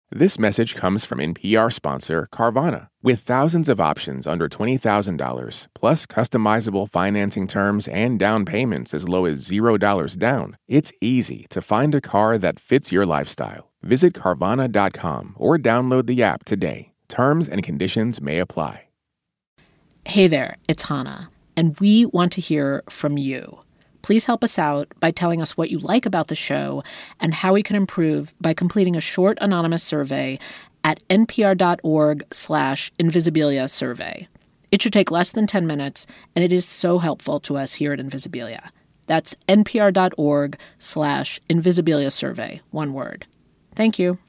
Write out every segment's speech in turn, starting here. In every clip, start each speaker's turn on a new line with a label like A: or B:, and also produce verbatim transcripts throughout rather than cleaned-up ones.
A: This message comes from N P R sponsor Carvana. With thousands of options under twenty thousand dollars, plus customizable financing terms and down payments as low as zero dollars down, it's easy to find a car that fits your lifestyle. Visit Carvana dot com or download the app today. Terms and conditions may apply.
B: Hey there, it's Hannah, and we want to hear from you. Please help us out by telling us what you like about the show and how we can improve by completing a short anonymous survey at npr.org slash Invisibilia survey. It should take less than ten minutes, and it is so helpful to us here at Invisibilia. That's npr.org slash Invisibilia survey, one word. Thank you.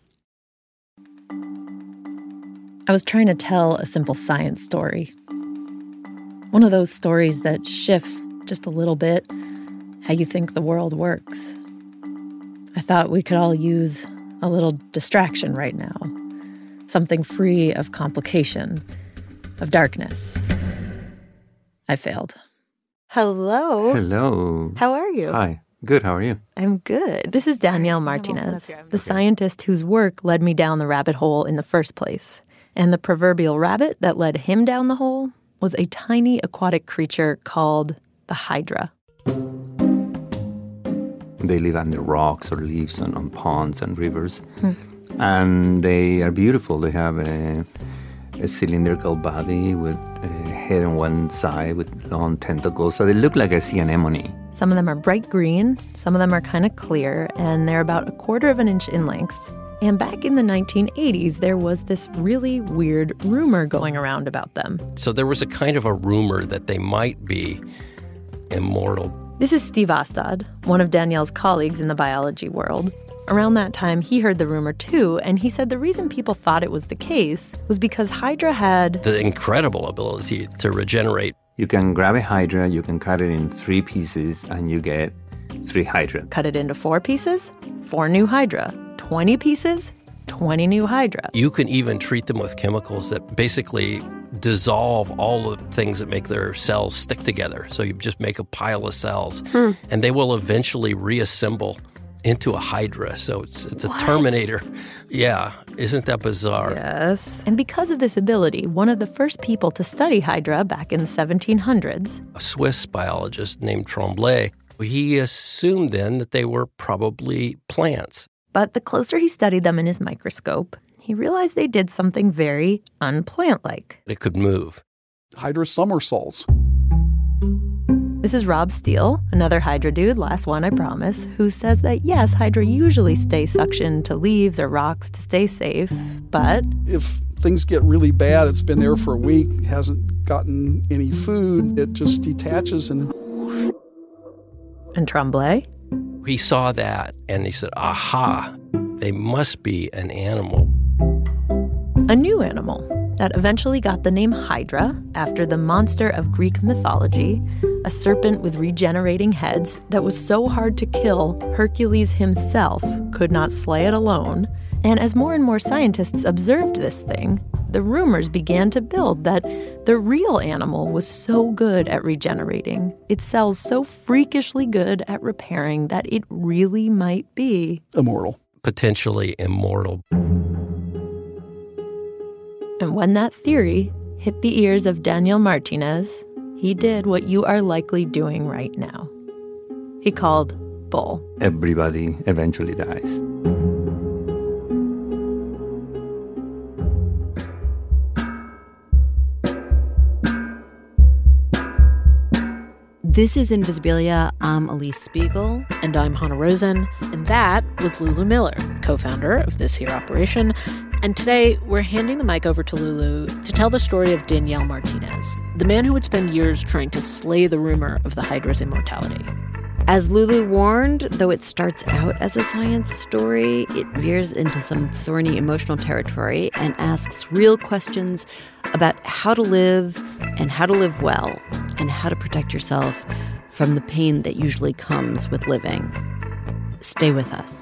C: I was trying to tell a simple science story. One of those stories that shifts just a little bit how you think the world works. I thought we could all use a little distraction right now. Something free of complication, of darkness. I failed. Hello.
D: Hello.
C: How are you?
D: Hi. Good. How are you?
C: I'm good. This is Danielle Martinez, the scientist whose work led me down the rabbit hole in the first place. And the proverbial rabbit that led him down the hole was a tiny aquatic creature called the hydra.
D: They live under rocks or leaves on, on ponds and rivers.
C: Hmm.
D: And they are beautiful. They have a, a cylindrical body with a head on one side with long tentacles. So they look like a sea anemone.
C: Some of them are bright green. Some of them are kind of clear. And they're about a quarter of an inch in length. And back in the nineteen eighties, there was this really weird rumor going around about them.
E: So there was a kind of a rumor that they might be immortal.
C: This is Steve Ostad, one of Danielle's colleagues in the biology world. Around that time, he heard the rumor too, and he said the reason people thought it was the case was because hydra had
E: the incredible ability to regenerate.
D: You can grab a hydra, you can cut it in three pieces, and you get three hydra.
C: Cut it into four pieces, four new hydra. twenty pieces, twenty new hydra.
E: You can even treat them with chemicals that basically dissolve all the things that make their cells stick together. So you just make a pile of cells, hmm. and they will eventually reassemble into a hydra. So it's it's a
C: what?
E: Terminator. Yeah, isn't that bizarre?
C: Yes. And because of this ability, one of the first people to study hydra back in the seventeen hundreds,
E: a Swiss biologist named Tremblay, he assumed then that they were probably plants.
C: But the closer he studied them in his microscope, he realized they did something very unplant-like.
E: It could move.
F: Hydra somersaults.
C: This is Rob Steele, another hydra dude, last one I promise, who says that yes, hydra usually stay suctioned to leaves or rocks to stay safe, but
F: if things get really bad, it's been there for a week, hasn't gotten any food, it just detaches and...
C: And Tremblay?
E: He saw that and he said, aha, they must be an animal.
C: A new animal that eventually got the name Hydra after the monster of Greek mythology, a serpent with regenerating heads that was so hard to kill, Hercules himself could not slay it alone. And as more and more scientists observed this thing, the rumors began to build that the real animal was so good at regenerating, its cells so freakishly good at repairing that it really might be
F: immortal.
E: Potentially immortal.
C: And when that theory hit the ears of Daniel Martinez, he did what you are likely doing right now. He called bull.
D: Everybody eventually dies.
G: This is Invisibilia. I'm Elise Spiegel.
B: And I'm Hannah Rosen. And that was Lulu Miller, co-founder of This Here Operation. And today, we're handing the mic over to Lulu to tell the story of Daniel Martinez, the man who would spend years trying to slay the rumor of the hydra's immortality.
G: As Lulu warned, though it starts out as a science story, it veers into some thorny emotional territory and asks real questions about how to live and how to live well and how to protect yourself from the pain that usually comes with living. Stay with us.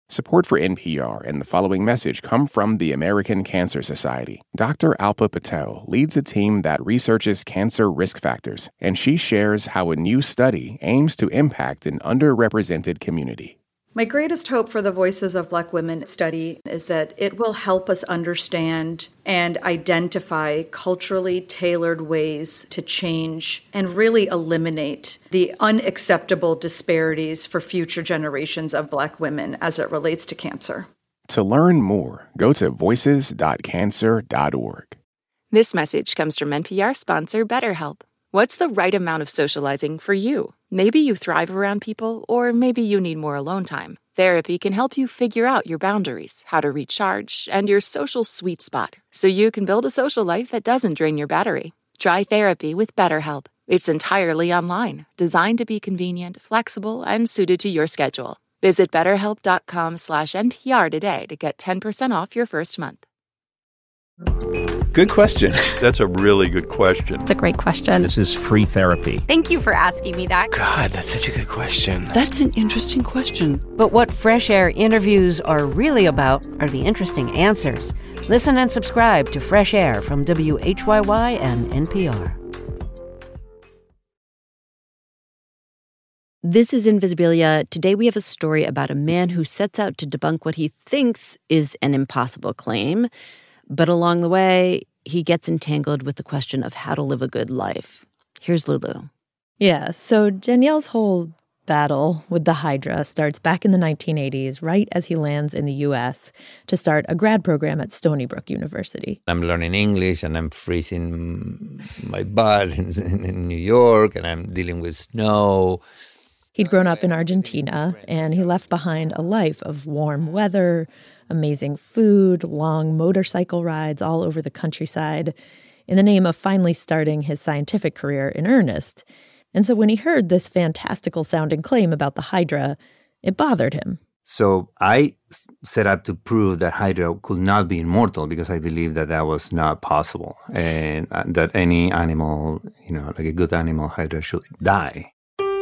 A: Support for N P R and the following message come from the American Cancer Society. Doctor Alpa Patel leads a team that researches cancer risk factors, and she shares how a new study aims to impact an underrepresented community.
H: My greatest hope for the Voices of Black Women study is that it will help us understand and identify culturally tailored ways to change and really eliminate the unacceptable disparities for future generations of Black women as it relates to cancer.
A: To learn more, go to voices dot cancer dot org.
I: This message comes from N P R sponsor BetterHelp. What's the right amount of socializing for you? Maybe you thrive around people, or maybe you need more alone time. Therapy can help you figure out your boundaries, how to recharge, and your social sweet spot, so you can build a social life that doesn't drain your battery. Try therapy with BetterHelp. It's entirely online, designed to be convenient, flexible, and suited to your schedule. Visit betterhelp.com slash NPR today to get ten percent off your first month.
J: Good question. That's a really good question.
K: It's a great question.
L: This is free therapy.
K: Thank you for asking me that.
M: God, that's such a good question.
N: That's an interesting question.
O: But what Fresh Air interviews are really about are the interesting answers. Listen and subscribe to Fresh Air from W H Y Y and N P R.
G: This is Invisibilia. Today we have a story about a man who sets out to debunk what he thinks is an impossible claim. But along the way, he gets entangled with the question of how to live a good life. Here's Lulu.
C: Yeah, so Danielle's whole battle with the Hydra starts back in the nineteen eighties, right as he lands in the U S to start a grad program at Stony Brook University.
D: I'm learning English, and I'm freezing my butt in, in New York, and I'm dealing with snow.
C: He'd grown up in Argentina, and he left behind a life of warm weather, amazing food, long motorcycle rides all over the countryside, in the name of finally starting his scientific career in earnest. And so when he heard this fantastical-sounding claim about the Hydra, it bothered him.
D: So I set out to prove that Hydra could not be immortal, because I believed that that was not possible, and that any animal, you know, like a good animal, Hydra should die.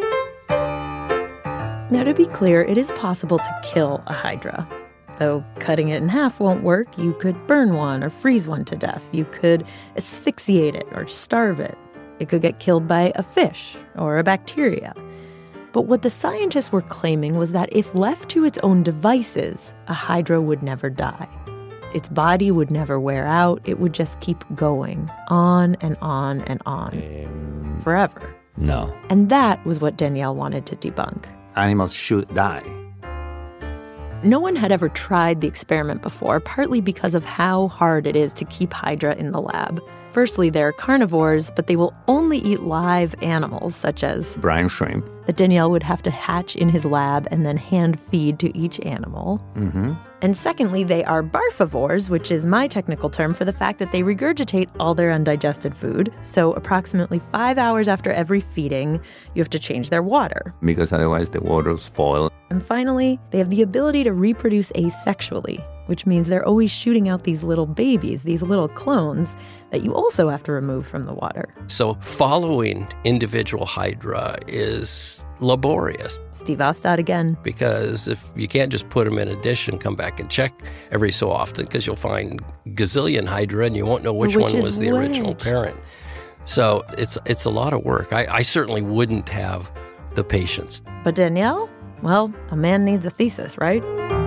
C: Now, to be clear, it is possible to kill a Hydra. Though cutting it in half won't work, you could burn one or freeze one to death. You could asphyxiate it or starve it. It could get killed by a fish or a bacteria. But what the scientists were claiming was that if left to its own devices, a Hydra would never die. Its body would never wear out. It would just keep going on and on and on, um, forever.
D: No.
C: And that was what Danielle wanted to debunk.
D: Animals should die.
C: No one had ever tried the experiment before, partly because of how hard it is to keep Hydra in the lab. Firstly, they're carnivores, but they will only eat live animals, such as
D: brine shrimp,
C: that Danielle would have to hatch in his lab and then hand feed to each animal.
D: Mm-hmm.
C: And secondly, they are barfivores, which is my technical term for the fact that they regurgitate all their undigested food. So approximately five hours after every feeding, you have to change their water,
D: because otherwise the water will spoil.
C: And finally, they have the ability to reproduce asexually, which means they're always shooting out these little babies, these little clones, that you also have to remove from the water.
E: So following individual Hydra is laborious.
C: Steve Ostad again.
E: Because if you can't just put them in a dish and come back and check every so often, because you'll find gazillion Hydra and you won't know which, which one was the which. original parent. So it's it's a lot of work. I, I certainly wouldn't have the patience.
C: But Danielle, well, a man needs a thesis, right?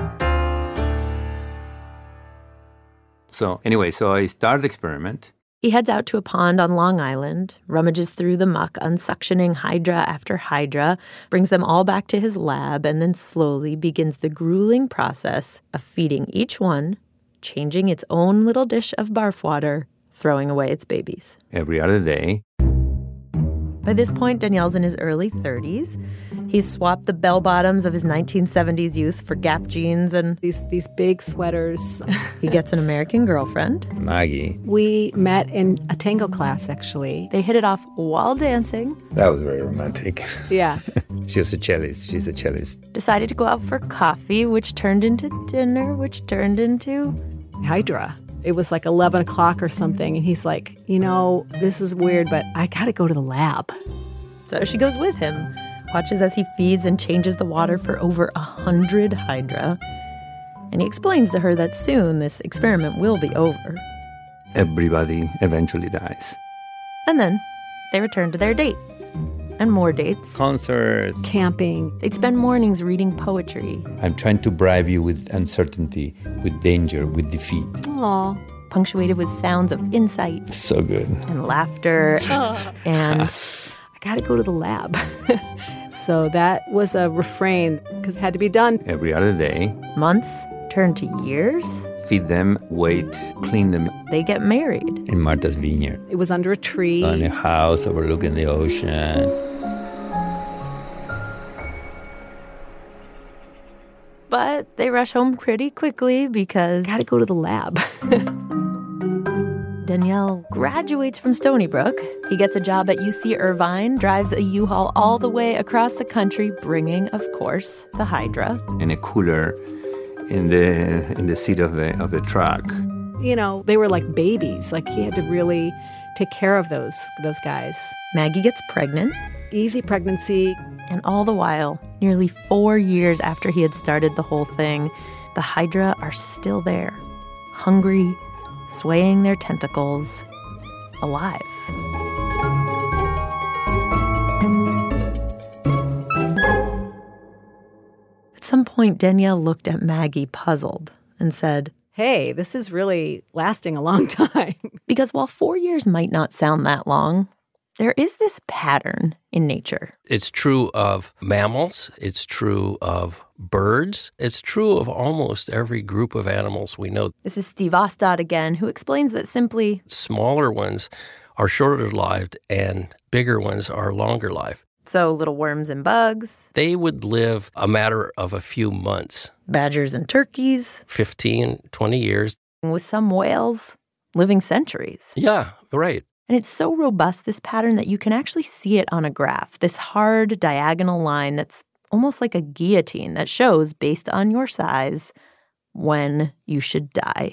D: So anyway, so I start the experiment.
C: He heads out to a pond on Long Island, rummages through the muck, unsuctioning Hydra after Hydra, brings them all back to his lab, and then slowly begins the grueling process of feeding each one, changing its own little dish of barf water, throwing away its babies.
D: Every other day.
C: By this point, Danielle's in his early thirties. He's swapped the bell-bottoms of his nineteen seventies youth for Gap jeans and
P: these these big sweaters.
C: He gets an American girlfriend,
D: Maggie.
P: We met in a tango class, actually.
C: They hit it off while dancing.
D: That was very romantic.
P: Yeah.
D: She was a cellist. She's a cellist.
C: Decided to go out for coffee, which turned into dinner, which turned into
P: Hydra. It was like eleven o'clock or something, and he's like, you know, this is weird, but I gotta go to the lab.
C: So she goes with him, watches as he feeds and changes the water for over a hundred Hydra. And he explains to her that soon this experiment will be over.
D: Everybody eventually dies.
C: And then they return to their date. And more dates.
D: Concerts.
P: Camping.
C: They'd spend mornings reading poetry.
D: I'm trying to bribe you with uncertainty, with danger, with defeat.
P: Aw.
C: Punctuated with sounds of insight.
D: So good.
C: And laughter. And
P: I gotta go to the lab. So that was a refrain, because it had to be done.
D: Every other day.
C: Months turn to years.
D: Feed them, wait, clean them.
C: They get married.
D: In Martha's vineyard.
P: It was under a tree.
D: On a house overlooking the ocean.
C: But they rush home pretty quickly because...
P: Gotta go to the lab.
C: Daniel graduates from Stony Brook. He gets a job at U C Irvine, drives a U-Haul all the way across the country, bringing, of course, the Hydra.
D: In a cooler in the in the seat of the of the truck.
P: You know, they were like babies. Like, he had to really take care of those those guys.
C: Maggie gets pregnant.
P: Easy pregnancy.
C: And all the while, nearly four years after he had started the whole thing, the Hydra are still there, hungry, swaying their tentacles, alive. At some point, Danielle looked at Maggie puzzled and said,
P: Hey, this is really lasting a long time.
C: Because while four years might not sound that long, there is this pattern in nature.
E: It's true of mammals. It's true of birds. It's true of almost every group of animals we know.
C: This is Steve Ostad again, who explains that simply...
E: Smaller ones are shorter lived and bigger ones are longer lived.
C: So little worms and bugs.
E: They would live a matter of a few months.
C: Badgers and turkeys.
E: fifteen, twenty years.
C: With some whales living centuries.
E: Yeah, right.
C: And it's so robust, this pattern, that you can actually see it on a graph, this hard diagonal line that's almost like a guillotine that shows, based on your size, when you should die.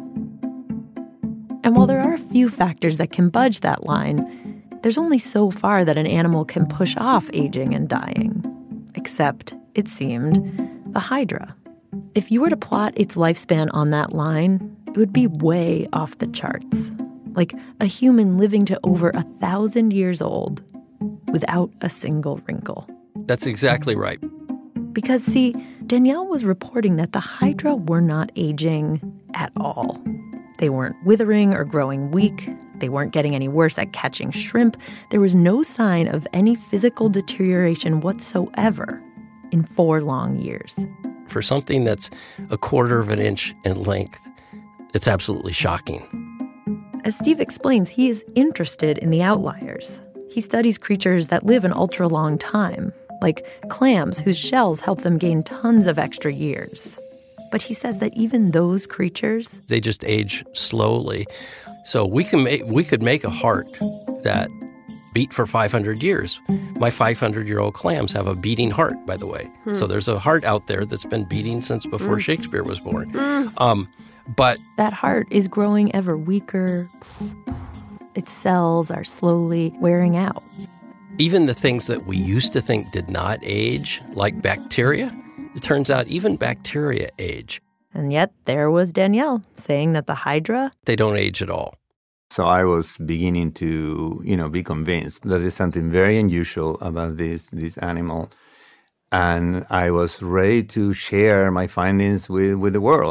C: And while there are a few factors that can budge that line, there's only so far that an animal can push off aging and dying. Except, it seemed, the Hydra. If you were to plot its lifespan on that line, it would be way off the charts. Like a human living to over a thousand years old without a single wrinkle.
E: That's exactly right.
C: Because, see, Danielle was reporting that the Hydra were not aging at all. They weren't withering or growing weak. They weren't getting any worse at catching shrimp. There was no sign of any physical deterioration whatsoever in four long years.
E: For something that's a quarter of an inch in length, it's absolutely shocking.
C: As Steve explains, he is interested in the outliers. He studies creatures that live an ultra-long time, like clams whose shells help them gain tons of extra years. But he says that even those creatures...
E: They just age slowly. So we can make we could make a heart that beat for five hundred years. My five hundred-year-old clams have a beating heart, by the way. Hmm. So there's a heart out there that's been beating since before mm. Shakespeare was born. Mm. Um, but
C: that heart is growing ever weaker. Its cells are slowly wearing out.
E: Even the things that we used to think did not age, like bacteria, it turns out even bacteria age.
C: And yet there was Danielle saying that the Hydra...
E: They don't age at all.
D: So I was beginning to, you know, be convinced that there's something very unusual about this this animal. And I was ready to share my findings with, with the world.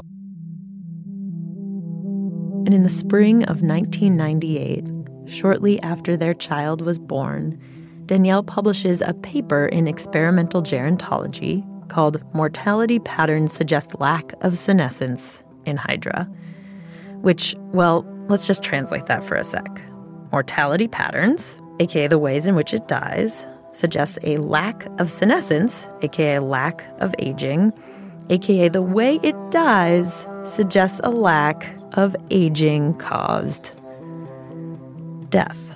C: And in the spring of nineteen ninety-eight, shortly after their child was born, Danielle publishes a paper in Experimental Gerontology called Mortality Patterns Suggest Lack of Senescence in Hydra, which, well, let's just translate that for a sec. Mortality patterns, aka the ways in which it dies, suggest a lack of senescence, aka a lack of aging, aka the way it dies suggests a lack of aging-caused death.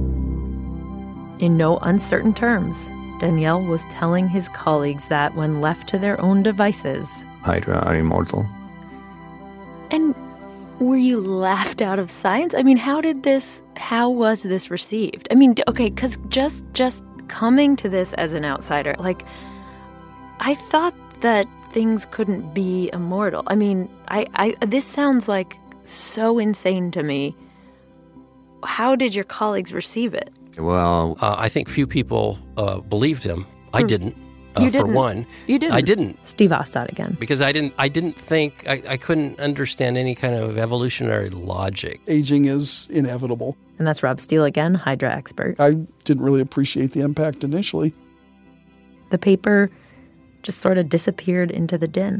C: In no uncertain terms, Danielle was telling his colleagues that when left to their own devices,
D: Hydra are immortal.
C: And were you laughed out of science? I mean, how did this, how was this received? I mean, okay, because just, just coming to this as an outsider, like, I thought that things couldn't be immortal. I mean, I, I this sounds like so insane to me. How did your colleagues receive it?
D: Well,
E: uh, I think few people uh, believed him. I
C: Hmm.
E: didn't. Uh,
C: You didn't.
E: For one,
C: You didn't.
E: I didn't.
C: Steve Ostad again.
E: Because I didn't. I didn't think. I, I couldn't understand any kind of evolutionary logic.
F: Aging is inevitable.
C: And that's Rob Steele again, Hydra expert.
F: I didn't really appreciate the impact initially.
C: The paper just sort of disappeared into the din.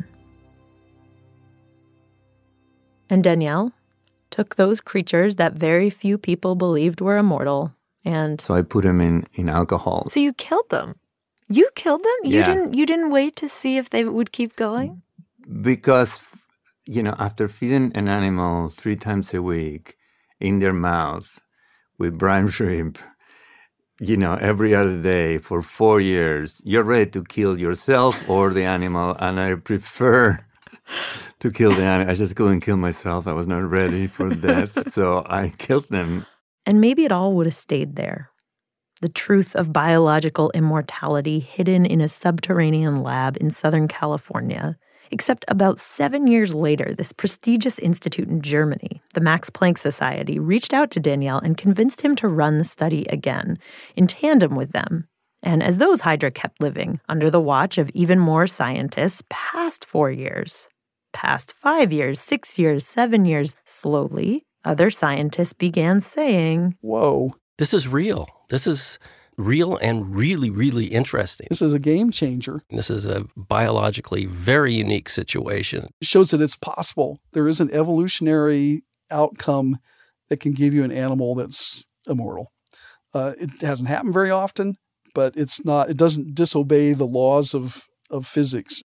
C: And Danielle took those creatures that very few people believed were immortal and...
D: So I put them in, in alcohol.
C: So you killed them? You killed them? You
D: Yeah.
C: didn't you didn't wait to see if they would keep going?
D: Because, you know, after feeding an animal three times a week in their mouths with brine shrimp, you know, every other day for four years, you're ready to kill yourself or the animal. And I prefer to kill the animal. I just couldn't kill myself. I was not ready for death. So I killed them.
C: And maybe it all would have stayed there. The truth of biological immortality hidden in a subterranean lab in Southern California. Except about seven years later, this prestigious institute in Germany, the Max Planck Society, reached out to Danielle and convinced him to run the study again, in tandem with them. And as those Hydra kept living, under the watch of even more scientists, past four years, past five years, six years, seven years, slowly, other scientists began saying,
F: Whoa.
E: This is real. This is real and really, really interesting.
F: This is a game changer.
E: This is a biologically very unique situation.
F: It shows that it's possible. There is an evolutionary outcome that can give you an animal that's immortal. Uh, it hasn't happened very often, but it's not. It doesn't disobey the laws of, of physics.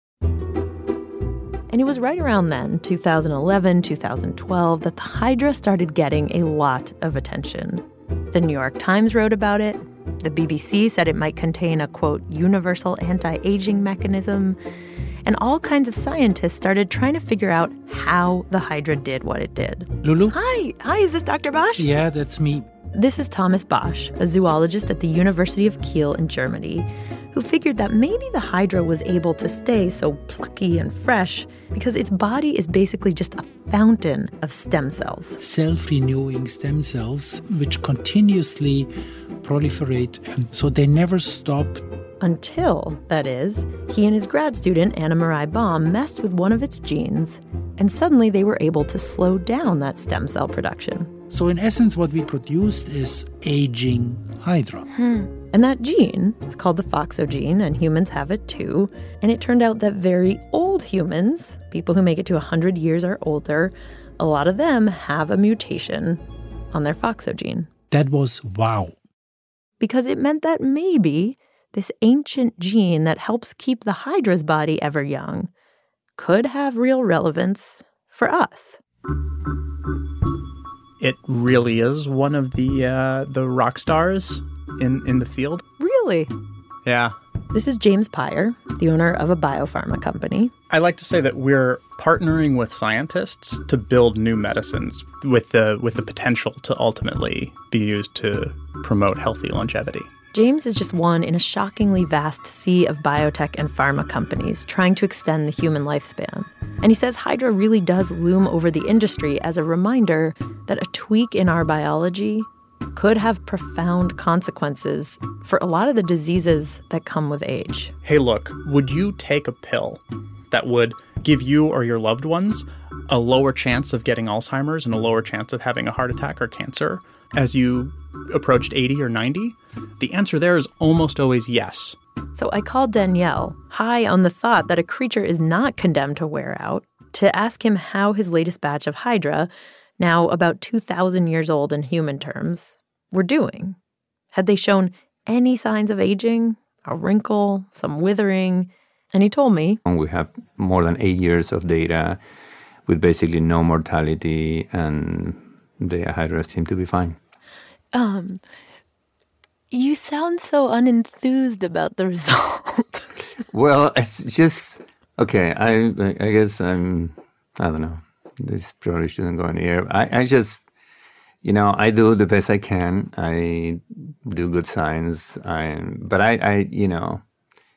C: And it was right around then, two thousand eleven, two thousand twelve, that the Hydra started getting a lot of attention. The New York Times wrote about it. The B B C said it might contain a, quote, universal anti-aging mechanism. And all kinds of scientists started trying to figure out how the Hydra did what it did.
L: Lulu?
C: Hi. Hi, is this Doctor Bosch?
L: Yeah, that's me.
C: This is Thomas Bosch, a zoologist at the University of Kiel in Germany, who figured that maybe the Hydra was able to stay so plucky and fresh because its body is basically just a fountain of stem cells.
L: Self-renewing stem cells, which continuously proliferate, and so they never stop.
C: Until, that is, he and his grad student, Anna Marie Baum, messed with one of its genes, and suddenly they were able to slow down that stem cell production.
L: So in essence, what we produced is aging Hydra.
C: Hmm. And that gene, it's called the FOXO gene, and humans have it too. And it turned out that very old humans, people who make it to one hundred years or older, a lot of them have a mutation on their FOXO gene.
L: That was wow.
C: Because it meant that maybe this ancient gene that helps keep the Hydra's body ever young could have real relevance for us.
Q: It really is one of the uh, the rock stars in, in the field.
C: Really?
Q: Yeah.
C: This is James Peyer, the owner of a biopharma company.
Q: I like to say that we're partnering with scientists to build new medicines with the with the potential to ultimately be used to promote healthy longevity.
C: James is just one in a shockingly vast sea of biotech and pharma companies trying to extend the human lifespan. And he says Hydra really does loom over the industry as a reminder that a tweak in our biology could have profound consequences for a lot of the diseases that come with age.
Q: Hey, look, would you take a pill that would give you or your loved ones a lower chance of getting Alzheimer's and a lower chance of having a heart attack or cancer as you approached eighty or ninety? The answer there is almost always yes.
C: So I called Danielle, high on the thought that a creature is not condemned to wear out, to ask him how his latest batch of Hydra, now about two thousand years old in human terms, were doing. Had they shown any signs of aging, a wrinkle, some withering? And he told me,
D: We have more than eight years of data with basically no mortality, and the Hydra seem to be fine.
C: Um, you sound so unenthused about the result.
D: Well, it's just, okay, I I guess I'm, I don't know, this probably shouldn't go in the air. I, I just, you know, I do the best I can. I do good science, I, but I, I, you know,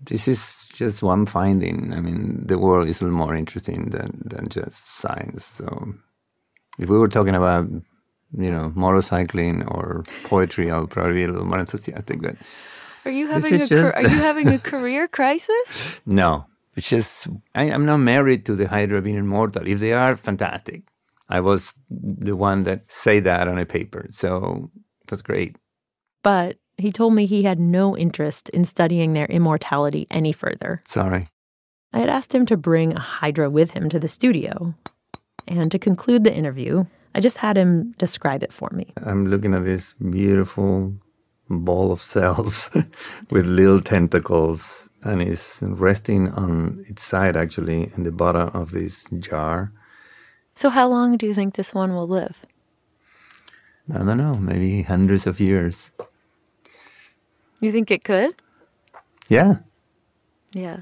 D: this is just one finding. I mean, the world is a little more interesting than, than just science. So if we were talking about, you know, motorcycling or poetry, I'll probably be a little more enthusiastic. But
C: are you having a
D: just...
C: car- are you having a career crisis?
D: No, it's just I, I'm not married to the Hydra being immortal. If they are, fantastic. I was the one that said that on a paper, so that's great.
C: But he told me he had no interest in studying their immortality any further.
D: Sorry.
C: I had asked him to bring a Hydra with him to the studio. And to conclude the interview, I just had him describe it for me.
D: I'm looking at this beautiful ball of cells with little tentacles, and it's resting on its side, actually, in the bottom of this jar.
C: So how long do you think this one will live?
D: I don't know, maybe hundreds of years.
C: You think it could?
D: Yeah.
C: Yeah.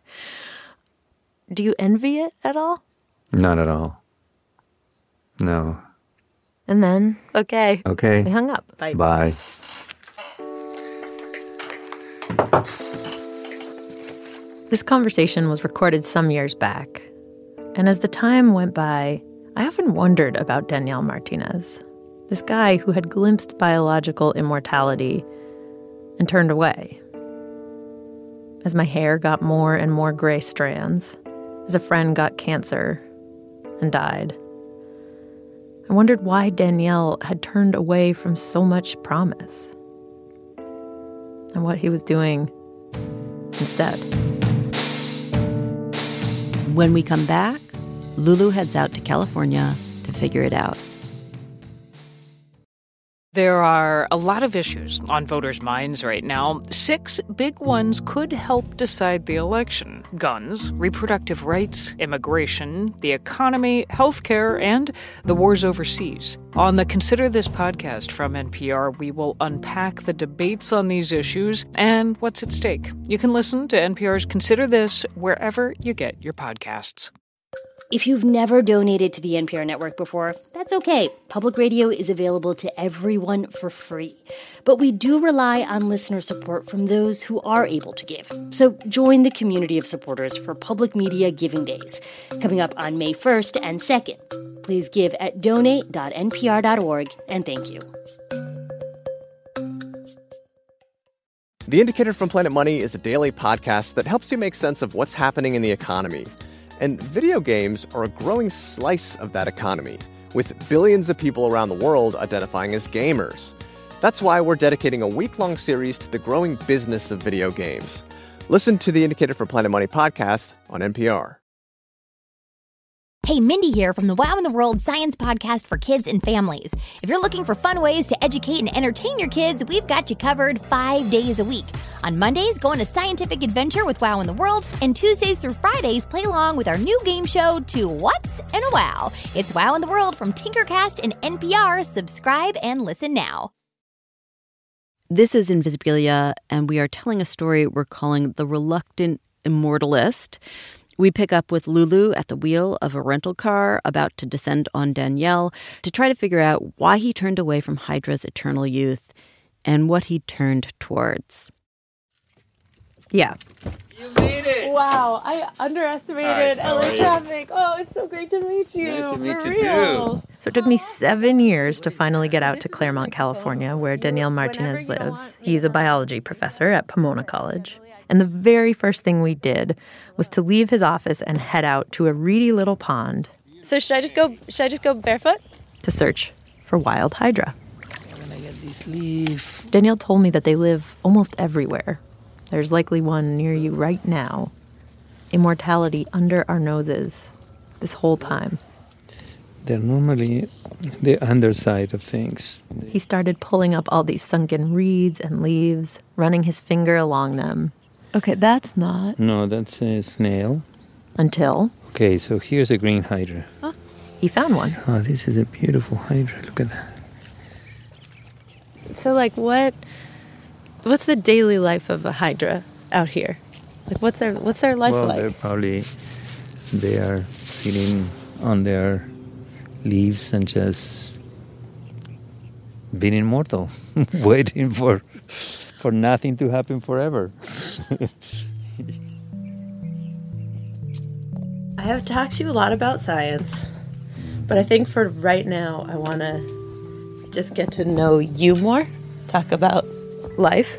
C: Do you envy it at all?
D: Not at all. No.
C: And then, okay.
D: Okay.
C: We hung up. Bye.
D: Bye.
C: This conversation was recorded some years back. And as the time went by, I often wondered about Daniel Martinez, this guy who had glimpsed biological immortality and turned away. As my hair got more and more gray strands, as a friend got cancer and died, I wondered why Daniel had turned away from so much promise and what he was doing instead.
G: When we come back, Lulu heads out to California to figure it out.
R: There are a lot of issues on voters' minds right now. Six big ones could help decide the election: guns, reproductive rights, immigration, the economy, healthcare, and the wars overseas. On the Consider This podcast from N P R, we will unpack the debates on these issues and what's at stake. You can listen to N P R's Consider This wherever you get your podcasts.
S: If you've never donated to the N P R network before, that's okay. Public radio is available to everyone for free. But we do rely on listener support from those who are able to give. So join the community of supporters for Public Media Giving Days, coming up on May first and second. Please give at donate dot n p r dot org, and thank you.
T: The Indicator from Planet Money is a daily podcast that helps you make sense of what's happening in the economy. And video games are a growing slice of that economy, with billions of people around the world identifying as gamers. That's why we're dedicating a week-long series to the growing business of video games. Listen to the Indicator from Planet Money podcast on N P R.
U: Hey, Mindy here from the Wow in the World Science Podcast for kids and families. If you're looking for fun ways to educate and entertain your kids, we've got you covered five days a week. On Mondays, go on a scientific adventure with Wow in the World, and Tuesdays through Fridays, play along with our new game show, Two What's and a Wow. It's Wow in the World from Tinkercast and N P R. Subscribe and listen now.
G: This is Invisibilia, and we are telling a story we're calling The Reluctant Immortalist. We pick up with Lulu at the wheel of a rental car about to descend on Daniel to try to figure out why he turned away from Hydra's eternal youth and what he turned towards.
C: Yeah.
V: You made it!
P: Wow, I underestimated
V: Hi,
P: L A
V: how are you?
P: traffic. Oh, it's so great to meet you.
V: Nice to meet
P: For
V: you,
P: real.
V: too.
C: So it took me seven years to finally get out to Claremont, California, where Daniel Martinez lives. He's a biology professor at Pomona College. And the very first thing we did was to leave his office and head out to a reedy little pond.
P: So should I just go? Should I just go barefoot?
C: To search for wild hydra.
V: I'm gonna get this leaf.
C: Daniel told me that they live almost everywhere. There's likely one near you right now. Immortality under our noses this whole time.
V: They're normally the underside of things.
C: He started pulling up all these sunken reeds and leaves, running his finger along them. Okay, that's not.
V: No, that's a snail.
C: Until.
V: Okay, so here's a green hydra.
C: Huh? He found one.
V: Oh, this is a beautiful hydra. Look at that.
C: So, like, what? What's the daily life of a hydra out here? Like, what's their what's their life
V: well,
C: like?
V: they're probably they are sitting on their leaves and just being immortal, waiting for for nothing to happen forever.
C: I have talked to you a lot about science, but I think for right now, I want to just get to know you more, talk about life.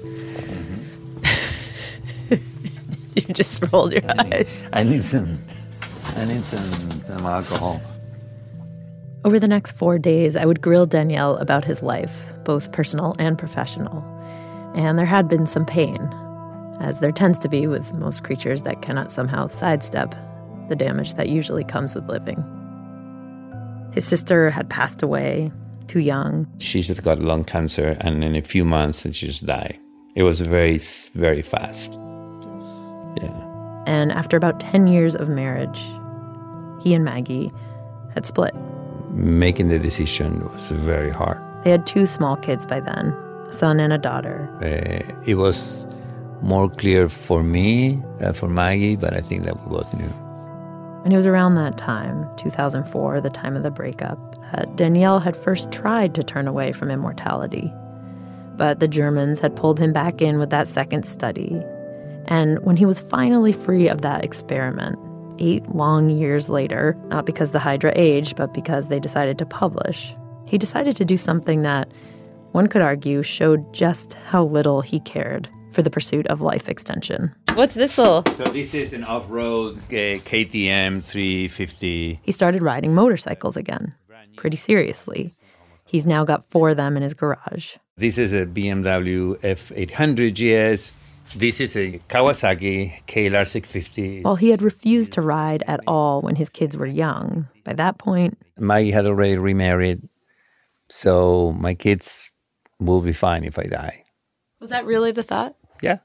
C: Mm-hmm. You just rolled your
D: I
C: eyes.
D: Need, I need some, I need some, some alcohol.
C: Over the next four days, I would grill Daniel about his life, both personal and professional. And there had been some pain, as there tends to be with most creatures that cannot somehow sidestep the damage that usually comes with living. His sister had passed away, too young.
D: She just got lung cancer, and in a few months, she just died. It was very, very fast. Yeah.
C: And after about ten years of marriage, he and Maggie had split.
D: Making the decision was very hard.
C: They had two small kids by then, a son and a daughter.
D: Uh, it was more clear for me than for Maggie, but I think that we both knew.
C: And it was around that time, two thousand four, the time of the breakup, that Daniel had first tried to turn away from immortality. But the Germans had pulled him back in with that second study. And when he was finally free of that experiment, eight long years later, not because the Hydra aged, but because they decided to publish, he decided to do something that, one could argue, showed just how little he cared for the pursuit of life extension. What's this little?
D: So this is an off-road uh, K T M three fifty.
C: He started riding motorcycles again, pretty seriously. He's now got four of them in his garage.
D: This is a B M W F eight hundred G S. This is a Kawasaki K L R six fifty.
C: While he had refused to ride at all when his kids were young, by that point,
D: Maggie had already remarried, so my kids will be fine if I die.
C: Was that really the thought?
D: Yeah.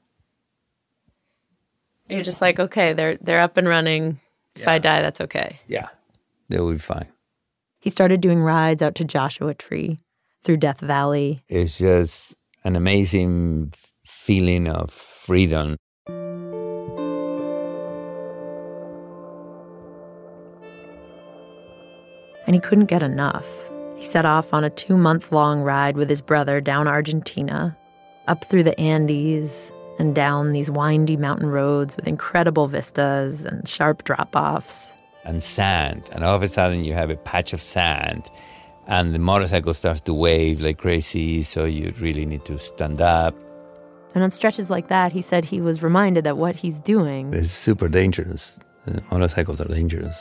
C: You're just like, okay, they're they're up and running. If
D: Yeah.
C: I die, that's okay.
D: Yeah, they will be fine.
C: He started doing rides out to Joshua Tree, through Death Valley.
D: It's just an amazing feeling of freedom.
C: And he couldn't get enough. He set off on a two-month-long ride with his brother down Argentina, up through the Andes, and down these windy mountain roads with incredible vistas and sharp drop-offs.
D: And sand, and all of a sudden you have a patch of sand, and the motorcycle starts to wave like crazy, so you really need to stand up.
C: And on stretches like that, he said he was reminded that what he's doing
D: It's super dangerous. The motorcycles are dangerous.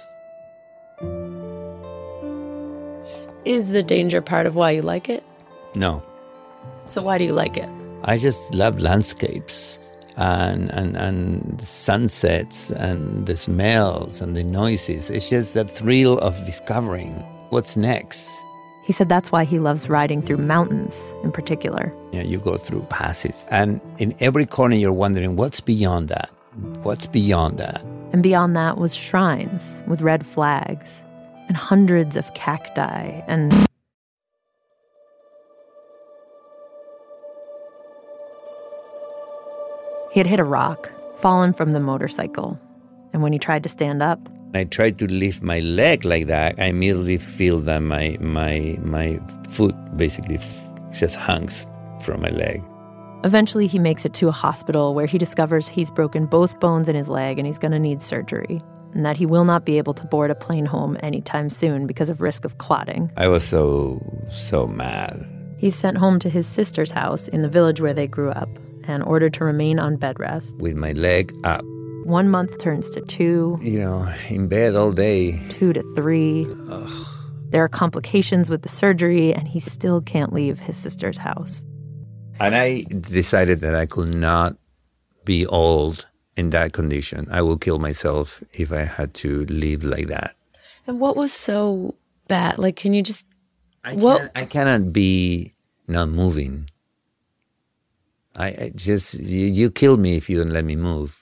C: is the danger part of why you like it.
D: No,
C: So why do you like it?
D: I just love landscapes and, and, and sunsets and the smells and the noises. It's just that thrill of discovering what's next.
C: He said that's why he loves riding through mountains in particular.
D: You know, you go through passes, and in every corner you're wondering, what's beyond that? What's beyond that?
C: And beyond that was shrines with red flags and hundreds of cacti and... He had hit a rock, fallen from the motorcycle, and when he tried to stand up...
D: I tried to lift my leg like that. I immediately feel that my my my foot basically f- just hangs from my leg.
C: Eventually, he makes it to a hospital where he discovers he's broken both bones in his leg and he's going to need surgery, and that he will not be able to board a plane home anytime soon because of risk of clotting.
D: I was so, so mad.
C: He's sent home to his sister's house in the village where they grew up and ordered to remain on bed rest.
D: With my leg up.
C: One month turns to two.
D: You know, in bed all day.
C: Two to three.
D: Ugh.
C: There are complications with the surgery, and he still can't leave his sister's house.
D: And I decided that I could not be old in that condition. I will kill myself if I had to live like that.
C: And what was so bad? Like, can you just...
D: I,
C: what?
D: can't, I cannot be not moving. I, I just... You, you kill me if you don't let me move.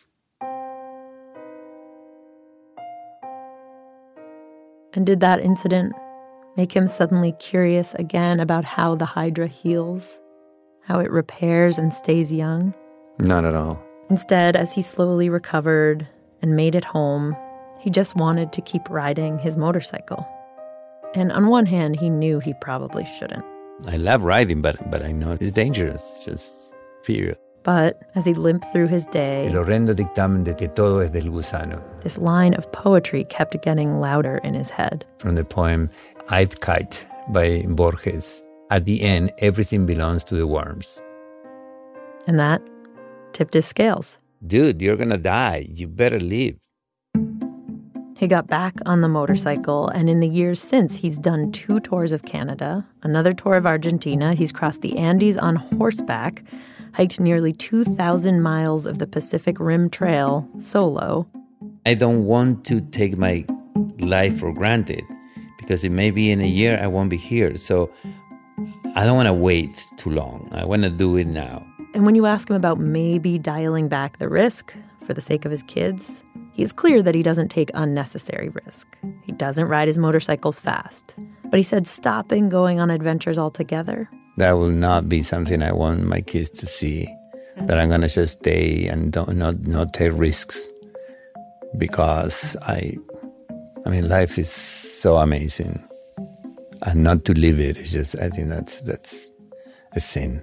C: And did that incident make him suddenly curious again about how the Hydra heals? How it repairs and stays young?
D: Not at all.
C: Instead, as he slowly recovered and made it home, he just wanted to keep riding his motorcycle. And on one hand, he knew he probably shouldn't.
D: I love riding, but but I know it's dangerous, just period.
C: But as he limped through his day,
V: El horrendo dictamen de que todo es del gusano.
C: this line of poetry kept getting louder in his head.
V: From the poem Eidkeit by Borges. At the end, everything belongs to the worms.
C: And that tipped his scales.
V: Dude, you're gonna die. You better leave.
C: He got back on the motorcycle, and in the years since, he's done two tours of Canada, another tour of Argentina. He's crossed the Andes on horseback, hiked nearly two thousand miles of the Pacific Rim Trail solo.
V: I don't want to take my life for granted because it may be in a year I won't be here. So I don't want to wait too long. I want to do it now.
C: And when you ask him about maybe dialing back the risk for the sake of his kids, he's clear that he doesn't take unnecessary risk. He doesn't ride his motorcycles fast. But he said stopping going on adventures altogether,
V: that will not be something I want my kids to see, that I'm going to just stay and don't, not, not take risks because I, I mean, life is so amazing. And not to live it is just, I think that's that's a sin.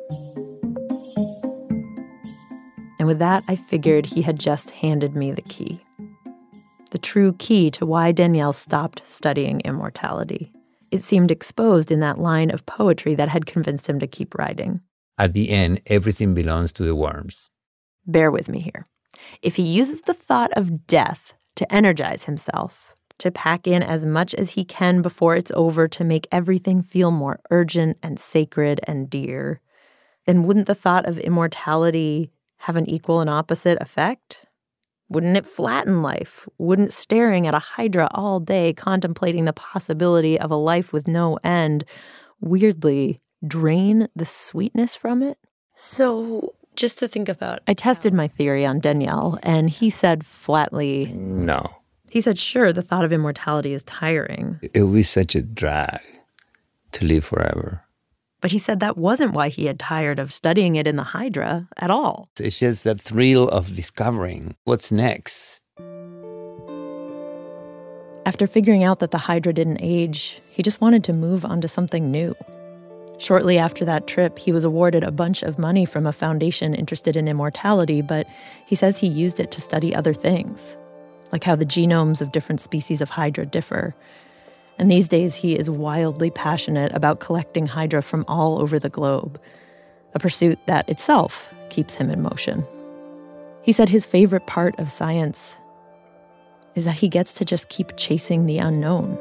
C: And with that, I figured he had just handed me the key. The true key to why Daniel stopped studying immortality. It seemed exposed in that line of poetry that had convinced him to keep writing.
V: At the end, everything belongs to the worms.
C: Bear with me here. If he uses the thought of death to energize himself, to pack in as much as he can before it's over to make everything feel more urgent and sacred and dear, then wouldn't the thought of immortality have an equal and opposite effect? Wouldn't it flatten life? Wouldn't staring at a hydra all day, contemplating the possibility of a life with no end, weirdly drain the sweetness from it?
B: So, just to think about...
C: I tested my theory on Daniel, and he said flatly...
V: No.
C: He said, sure, the thought of immortality is tiring.
V: It would be such a drag to live forever.
C: But he said that wasn't why he had tired of studying it in the Hydra at all.
V: It's just that thrill of discovering what's next.
C: After figuring out that the Hydra didn't age, he just wanted to move on to something new. Shortly after that trip, he was awarded a bunch of money from a foundation interested in immortality, but he says he used it to study other things, like how the genomes of different species of Hydra differ. And these days, he is wildly passionate about collecting Hydra from all over the globe, a pursuit that itself keeps him in motion. He said his favorite part of science is that he gets to just keep chasing the unknown.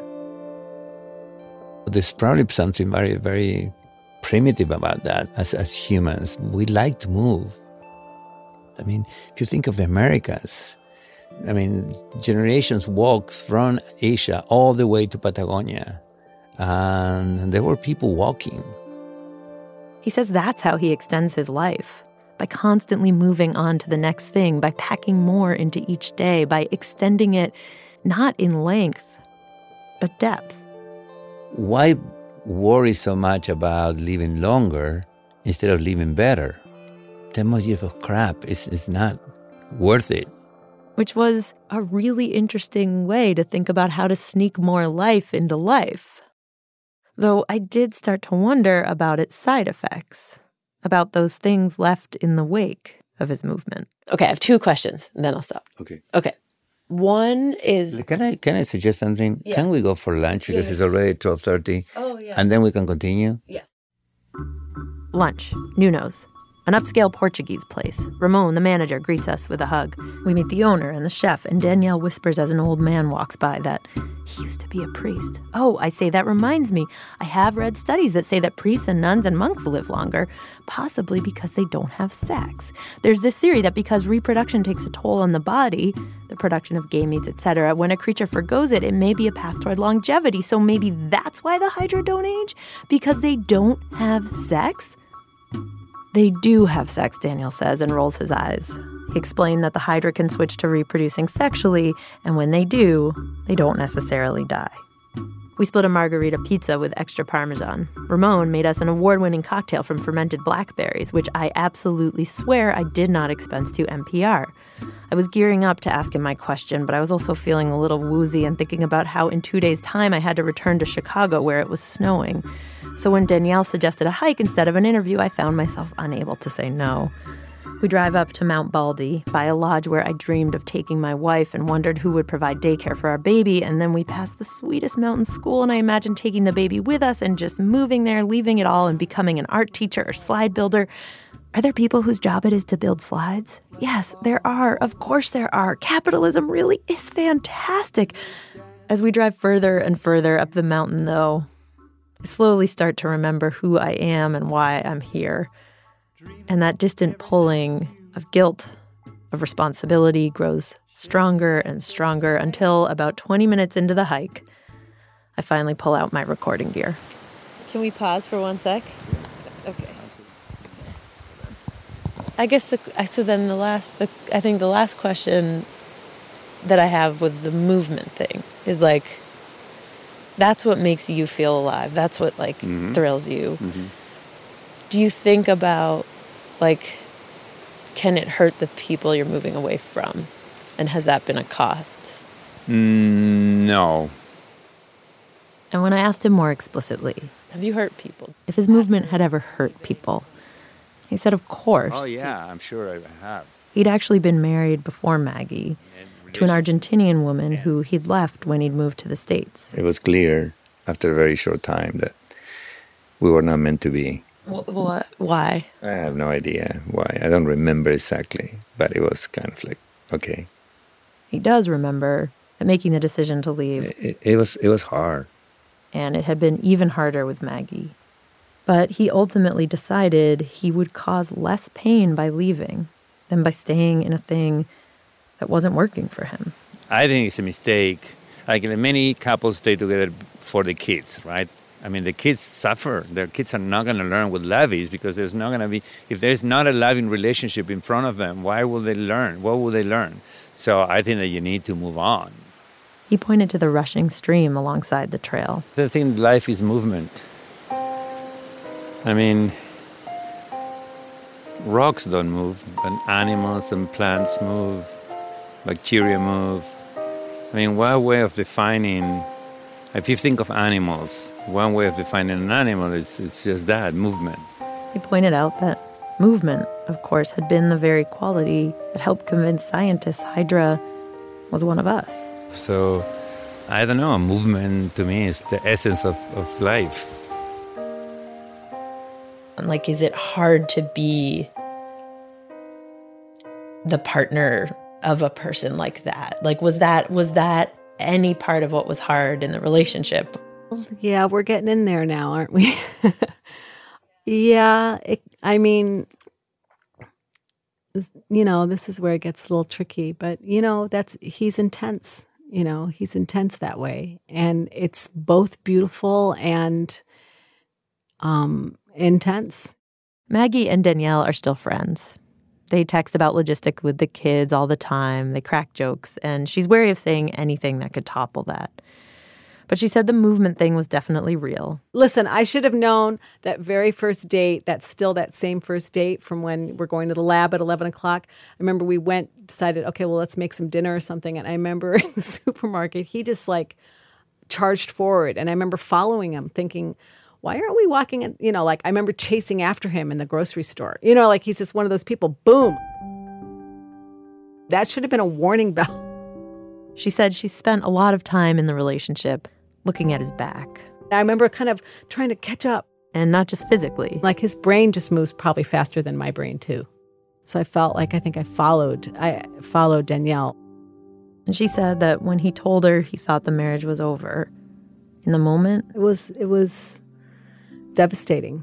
V: There's probably something very, very primitive about that. As, as humans, we like to move. I mean, if you think of the Americas, I mean, generations walked from Asia all the way to Patagonia, and there were people walking.
C: He says that's how he extends his life, by constantly moving on to the next thing, by packing more into each day, by extending it not in length, but depth.
V: Why worry so much about living longer instead of living better? That much of crap is, is not worth it.
C: Which was a really interesting way to think about how to sneak more life into life. Though I did start to wonder about its side effects, about those things left in the wake of his movement.
B: Okay, I have two questions, and then I'll stop.
V: Okay.
B: Okay. One is...
V: Can I can I suggest something?
B: Yeah.
V: Can we go for lunch because yeah. it's already twelve thirty?
B: Oh, yeah.
V: And then we can continue?
B: Yes.
C: Lunch, Nuno's. An upscale Portuguese place. Ramon, the manager, greets us with a hug. We meet the owner and the chef, and Danielle whispers as an old man walks by that he used to be a priest. Oh, I say, that reminds me. I have read studies that say that priests and nuns and monks live longer, possibly because they don't have sex. There's this theory that because reproduction takes a toll on the body, the production of gametes, et cetera, when a creature forgoes it, it may be a path toward longevity. So maybe that's why the Hydra don't age? Because they don't have sex? They do have sex, Daniel says, and rolls his eyes. He explained that the Hydra can switch to reproducing sexually, and when they do, they don't necessarily die. We split a margarita pizza with extra Parmesan. Ramon made us an award-winning cocktail from fermented blackberries, which I absolutely swear I did not expense to N P R. I was gearing up to ask him my question, but I was also feeling a little woozy and thinking about how in two days' time I had to return to Chicago where it was snowing. So when Danielle suggested a hike instead of an interview, I found myself unable to say no. We drive up to Mount Baldy, by a lodge where I dreamed of taking my wife and wondered who would provide daycare for our baby. And then we pass the sweetest mountain school, and I imagine taking the baby with us and just moving there, leaving it all, and becoming an art teacher or slide builder. Are there people whose job it is to build slides? Yes, there are. Of course there are. Capitalism really is fantastic. As we drive further and further up the mountain, though, I slowly start to remember who I am and why I'm here. And that distant pulling of guilt, of responsibility grows stronger and stronger until about twenty minutes into the hike, I finally pull out my recording gear. Can we pause for one sec? Okay. I guess the, so then the last, the, I think the last question that I have with the movement thing is like, that's what makes you feel alive. That's what like mm-hmm. thrills you. Mm-hmm. Do you think about, like, can it hurt the people you're moving away from? And has that been a cost?
V: Mm, no.
C: And when I asked him more explicitly, have you hurt people? If his movement had ever hurt people, he said, of course.
V: Oh, yeah, I'm sure I have.
C: He'd actually been married before Maggie to an Argentinian woman who he'd left when he'd moved to the States.
V: It was clear after a very short time that we were not meant to be.
C: What? Why?
V: I have no idea why. I don't remember exactly, but it was kind of like, okay.
C: He does remember that making the decision to leave.
V: It, it was it was hard.
C: And it had been even harder with Maggie. But he ultimately decided he would cause less pain by leaving than by staying in a thing that wasn't working for him.
V: I think it's a mistake. Like many couples stay together for the kids, right? I mean, the kids suffer. Their kids are not going to learn what love is because there's not going to be, if there's not a loving relationship in front of them, why will they learn? What will they learn? So I think that you need to move on.
C: He pointed to the rushing stream alongside the trail.
V: I think life is movement. I mean, rocks don't move, but animals and plants move, bacteria move. I mean, one way of defining, if you think of animals, one way of defining an animal is it's just that, movement.
C: He pointed out that movement, of course, had been the very quality that helped convince scientists Hydra was one of us.
V: So, I don't know, movement to me is the essence of, of life.
B: Like, is it hard to be the partner of a person like that? Like, was that was that any part of what was hard in the relationship?
P: Yeah, we're getting in there now, aren't we? yeah, it, I mean, you know, this is where it gets a little tricky. But, you know, that's he's intense. You know, he's intense that way. And it's both beautiful and um, intense.
C: Maggie and Danielle are still friends. They text about logistics with the kids all the time. They crack jokes, and she's wary of saying anything that could topple that. But she said the movement thing was definitely real.
P: Listen, I should have known that very first date, that's still that same first date from when we're going to the lab at eleven o'clock. I remember we went, decided, okay, well, let's make some dinner or something. And I remember in the supermarket, he just like charged forward. And I remember following him thinking, why aren't we walking in? You know, like I remember chasing after him in the grocery store. You know, like he's just one of those people, boom. That should have been a warning bell.
C: She said she spent a lot of time in the relationship looking at his back.
P: I remember kind of trying to catch up.
C: And not just physically.
P: Like his brain just moves probably faster than my brain too. So I felt like I think I followed, I followed Danielle.
C: And she said that when he told her he thought the marriage was over, in the moment,
P: it was, it was devastating.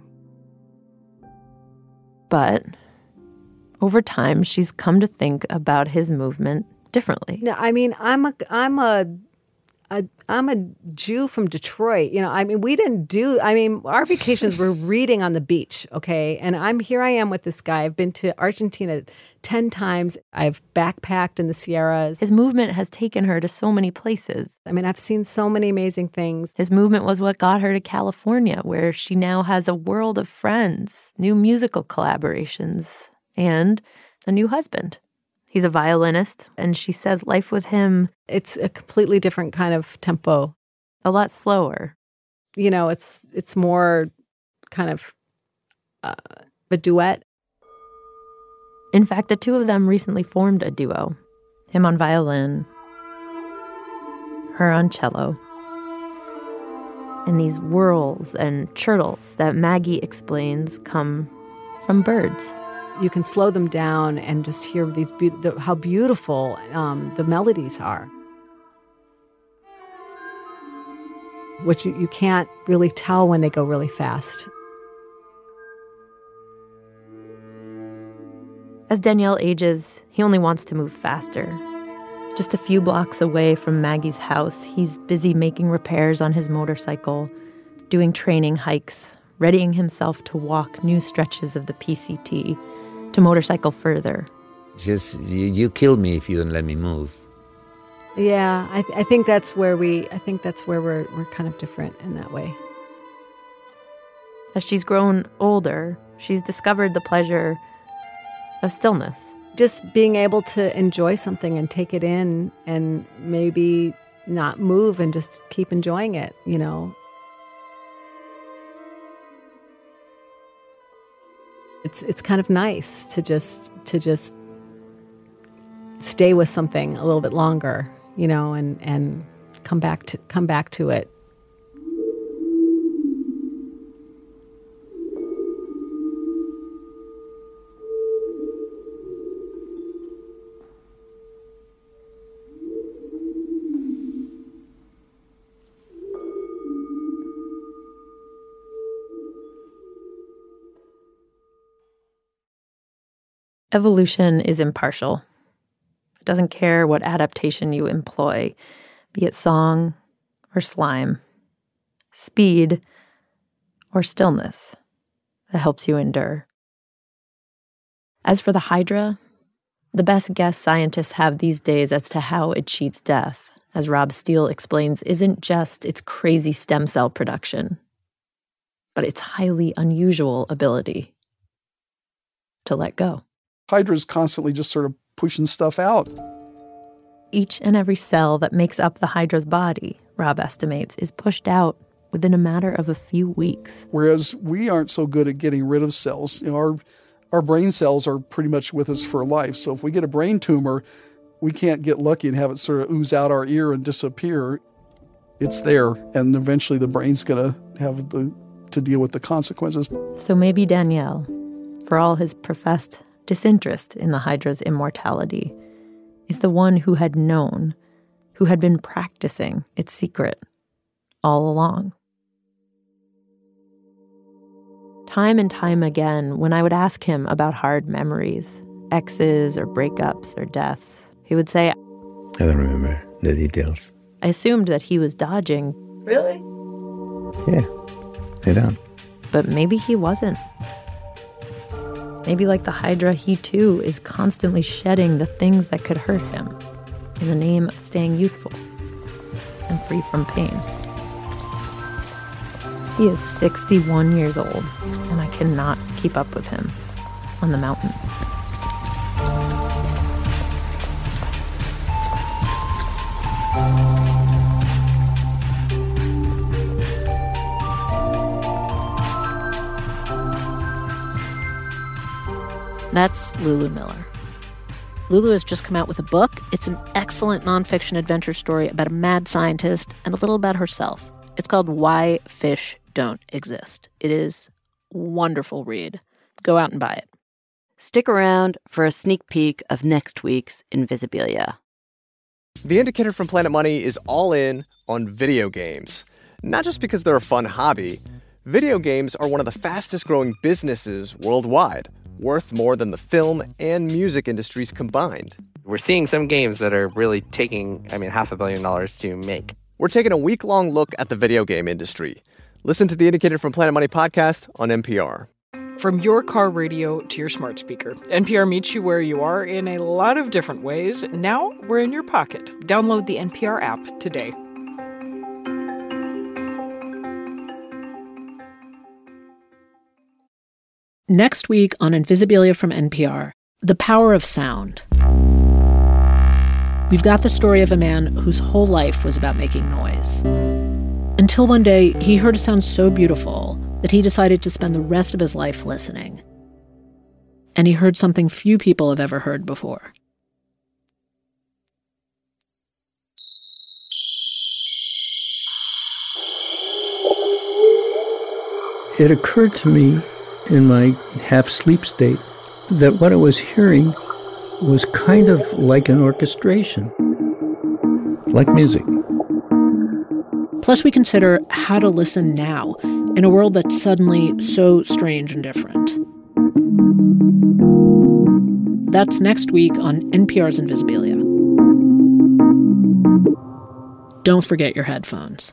C: But over time, she's come to think about his movement differently.
P: No, I mean, I'm a, I'm a, a, I'm a Jew from Detroit. You know, I mean, we didn't do, I mean, our vacations were reading on the beach, okay? And I'm here I am with this guy. I've been to Argentina ten times. I've backpacked in the Sierras.
C: His movement has taken her to so many places.
P: I mean, I've seen so many amazing things.
C: His movement was what got her to California, where she now has a world of friends, new musical collaborations, and a new husband. He's a violinist, and she says life with him,
P: it's a completely different kind of tempo.
C: A lot slower.
P: You know, it's it's more kind of uh, a duet.
C: In fact, the two of them recently formed a duo. Him on violin, her on cello. And these whirls and chortles that Maggie explains come from birds.
P: You can slow them down and just hear these be- the, how beautiful um, the melodies are, which you, you can't really tell when they go really fast.
C: As Daniel ages, he only wants to move faster. Just a few blocks away from Maggie's house, he's busy making repairs on his motorcycle, doing training hikes, readying himself to walk new stretches of the P C T, to motorcycle further.
V: Just, you, you kill me if you don't let me move.
P: Yeah, I, th- I think that's where we, I think that's where we're we're kind of different in that way.
C: As she's grown older, she's discovered the pleasure of stillness.
P: Just being able to enjoy something and take it in and maybe not move and just keep enjoying it, you know. It's it's kind of nice to just to just stay with something a little bit longer, you know, and, and come back to come back to it.
C: Evolution is impartial. It doesn't care what adaptation you employ, be it song or slime, speed or stillness that helps you endure. As for the Hydra, the best guess scientists have these days as to how it cheats death, as Rob Steele explains, isn't just its crazy stem cell production, but its highly unusual ability to let go.
F: Hydra's constantly just sort of pushing stuff out.
C: Each and every cell that makes up the Hydra's body, Rob estimates, is pushed out within a matter of a few weeks.
F: Whereas we aren't so good at getting rid of cells. You know, our our brain cells are pretty much with us for life. So if we get a brain tumor, we can't get lucky and have it sort of ooze out our ear and disappear. It's there, and eventually the brain's going to have the, to deal with the consequences.
C: So maybe Daniel, for all his professed disinterest in the Hydra's immortality, is the one who had known, who had been practicing its secret all along. Time and time again, when I would ask him about hard memories, exes or breakups or deaths, he would say,
V: I don't remember the details.
C: I assumed that he was dodging. Really?
V: Yeah, I don't.
C: But maybe he wasn't. Maybe like the Hydra, he too is constantly shedding the things that could hurt him in the name of staying youthful and free from pain. He is sixty-one years old, and I cannot keep up with him on the mountain.
A: That's Lulu Miller. Lulu has just come out with a book. It's an excellent nonfiction adventure story about a mad scientist and a little about herself. It's called Why Fish Don't Exist. It is a wonderful read. Go out and buy it.
G: Stick around for a sneak peek of next week's Invisibilia.
T: The Indicator from Planet Money is all in on video games. Not just because they're a fun hobby. Video games are one of the fastest growing businesses worldwide, worth more than the film and music industries combined.
M: We're seeing some games that are really taking, I mean, half a billion dollars to make.
T: We're taking a week-long look at the video game industry. Listen to the Indicator from Planet Money podcast on N P R.
R: From your car radio to your smart speaker, N P R meets you where you are in a lot of different ways. Now we're in your pocket. Download the N P R app today.
A: Next week on Invisibilia from N P R, The Power of Sound. We've got the story of a man whose whole life was about making noise. Until one day, he heard a sound so beautiful that he decided to spend the rest of his life listening. and he heard something few people have ever heard before.
H: It occurred to me in my half-sleep state that what I was hearing was kind of like an orchestration, like music.
A: Plus, we consider how to listen now in a world that's suddenly so strange and different. That's next week on N P R's Invisibilia. Don't forget your headphones.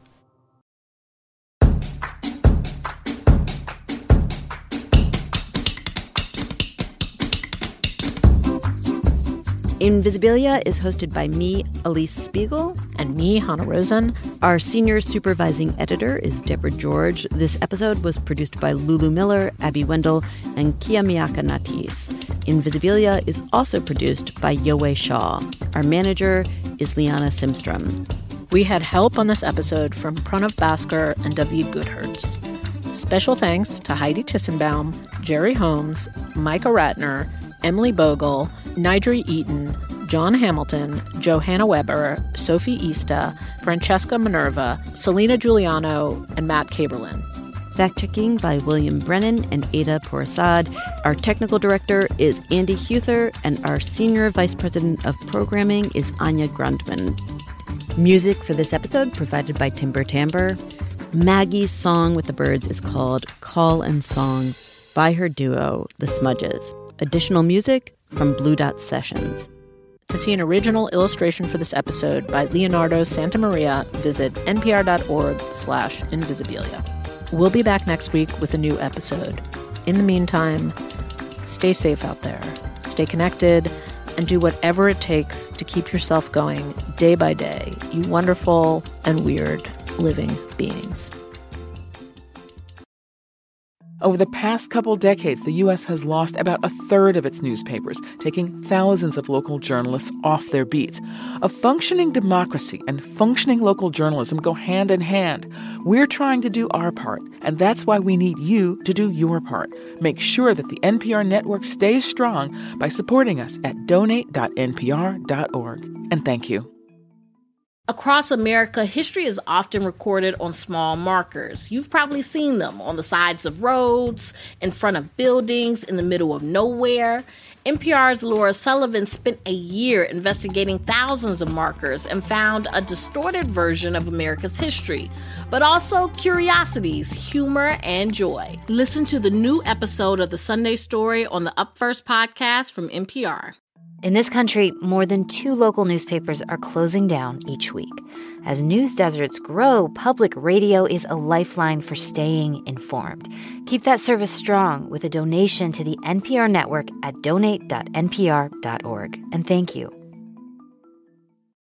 G: Invisibilia is hosted by me, Elise Spiegel.
A: And me, Hannah Rosen.
G: Our senior supervising editor is Deborah George. This episode was produced by Lulu Miller, Abby Wendell, and Kia Miaka Natis. Invisibilia is also produced by Yowei Shaw. Our manager is Liana Simstrom.
A: We had help on this episode from Pranav Bhaskar and David Goodhertz. Special thanks to Heidi Tissenbaum, Jerry Holmes, Micah Ratner, Emily Bogle, Nigel Eaton, John Hamilton, Johanna Weber, Sophie Easta, Francesca Minerva, Selena Giuliano, and Matt Kaberlin.
G: Fact-checking by William Brennan and Ada Pourasad. Our technical director is Andy Huther, and our senior vice president of programming is Anya Grundman. Music for this episode provided by Timber Timbre. Maggie's song with the birds is called Call and Song by her duo, The Smudges. Additional music from Blue Dot Sessions.
A: To see an original illustration for this episode by Leonardo Santamaria, visit npr.org slash invisibilia. We'll be back next week with a new episode. In the meantime, stay safe out there, stay connected, and do whatever it takes to keep yourself going day by day, you wonderful and weird living beings.
I: Over the past couple decades, the U S has lost about a third of its newspapers, taking thousands of local journalists off their beats. A functioning democracy and functioning local journalism go hand in hand. We're trying to do our part, and that's why we need you to do your part. Make sure that the N P R network stays strong by supporting us at donate dot n p r dot org. And thank you.
W: Across America, history is often recorded on small markers. You've probably seen them on the sides of roads, in front of buildings, in the middle of nowhere. N P R's Laura Sullivan spent a year investigating thousands of markers and found a distorted version of America's history, but also curiosities, humor, and joy. Listen to the new episode of The Sunday Story on the Up First podcast from N P R.
X: In this country, more than two local newspapers are closing down each week. As news deserts grow, public radio is a lifeline for staying informed. Keep that service strong with a donation to the N P R network at donate dot n p r dot org. And thank you.